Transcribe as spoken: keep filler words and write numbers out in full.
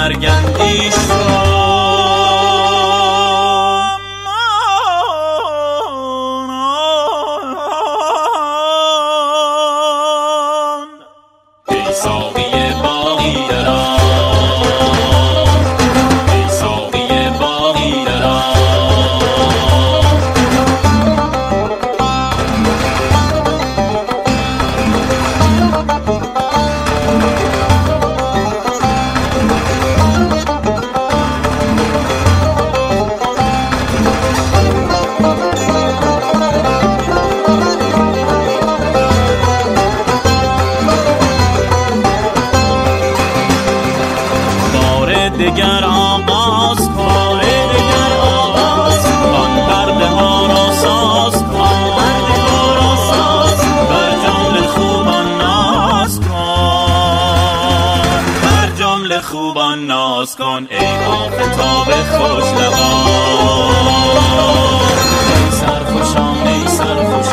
مرگندیش ای ساقی باقی دران، ای ساقی باقی دران. دگر آغاز کن، دگر آغاز کن، پرده ها را ساز کن، پرده ها را ساز کن، بر جمله خوبان ناز کن، بر جمله خوبان ناز کن. ای آفتاب خوش لبان، ای سرخوشان، ای سرخوشان